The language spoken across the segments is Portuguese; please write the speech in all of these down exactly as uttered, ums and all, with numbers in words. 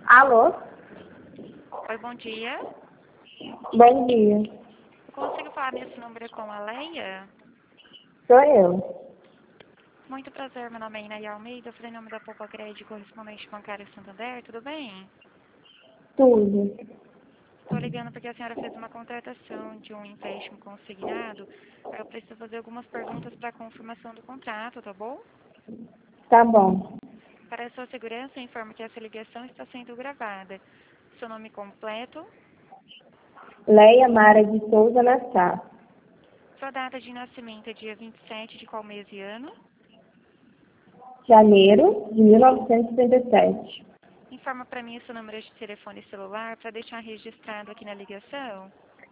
Alô? Oi, bom dia. Bom dia. Eu consigo falar nesse número com a Leia? Sou eu. Muito prazer, meu nome é Inaí Almeida, eu falei em nome da Poupa Crédito, correspondente bancário Santander, tudo bem? Tudo. Estou ligando porque a senhora fez uma contratação de um empréstimo consignado. Aí eu preciso fazer algumas perguntas para a confirmação do contrato, tá bom? Tá bom. Para a sua segurança, informo que essa ligação está sendo gravada. Seu nome completo, Leia Mara de Souza Nassar. sua data de nascimento é dia vinte e sete de qual mês e ano? Janeiro de mil novecentos e setenta e sete. Informa para mim o seu número de telefone celular para deixar registrado aqui na ligação.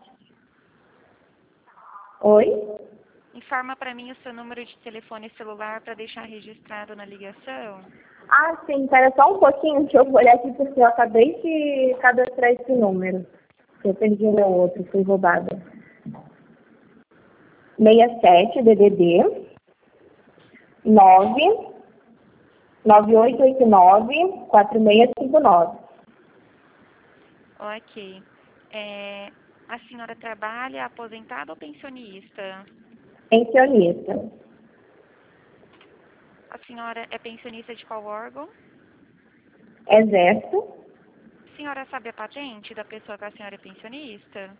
Oi? Informa para mim o seu número de telefone celular para deixar registrado na ligação. Ah, sim. Espera só um pouquinho que eu vou olhar aqui porque eu acabei de cadastrar esse número. Eu perdi o meu outro, fui roubada. sessenta e sete D D D nove nove oito oito nove quatro seis cinco nove. Ok. É, a senhora trabalha aposentada ou pensionista? Pensionista. A senhora é pensionista de qual órgão? Exército. A senhora sabe a patente da pessoa que a senhora é pensionista?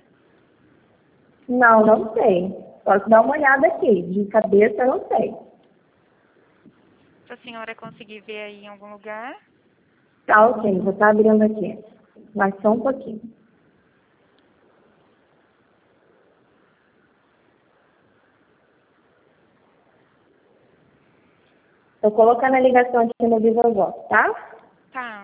Não, não sei. Posso dar uma olhada aqui. De cabeça, eu não sei. Se a senhora conseguir ver aí em algum lugar. Tá, ok. Vou estar abrindo aqui. Mas só um pouquinho. Tô colocando a ligação aqui no Viva Voz, tá? Tá.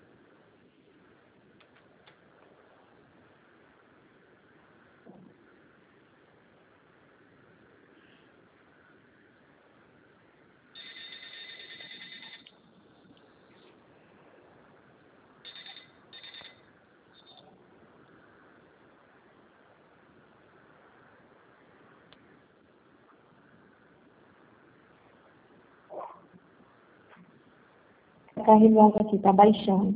Tá carregando aqui, tá baixando.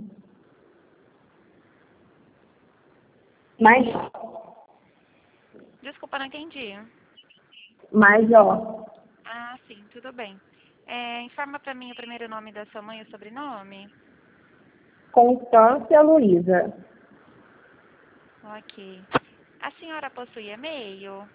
Mas, Desculpa, não entendi. mas, ó, Ah, sim, tudo bem. É, informa para mim o primeiro nome da sua mãe e o sobrenome. Constância Luiza. Ok. A senhora possui e-mail?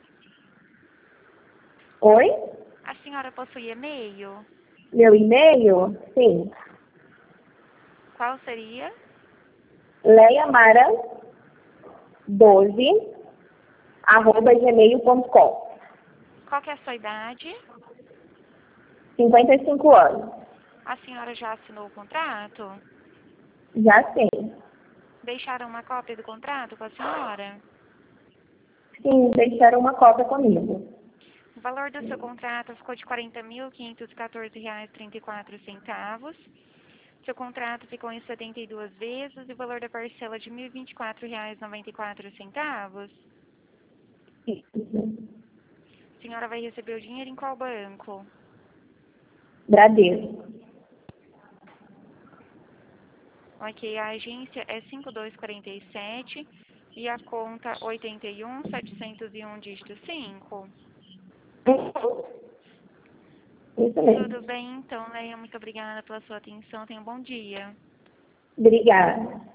Oi? A senhora possui e-mail? Meu e-mail? Sim. Qual seria? leiamara doze arroba gmail ponto com. Qual que é a sua idade? cinquenta e cinco anos. A senhora já assinou o contrato? Já sei. Deixaram uma cópia do contrato com a senhora? Sim, deixaram uma cópia comigo. O valor do seu contrato ficou de quarenta mil quinhentos e quatorze reais e trinta e quatro centavos. Seu contrato ficou em setenta e duas vezes e o valor da parcela de mil e vinte e quatro reais e noventa e quatro centavos. Isso. A senhora vai receber o dinheiro em qual banco? Bradesco. Ok, a agência é cinco dois quatro sete e a conta oitenta e um setecentos e um dígito cinco. Isso mesmo. Tudo bem, então, Leia, muito obrigada pela sua atenção. Tenha um bom dia. Obrigada.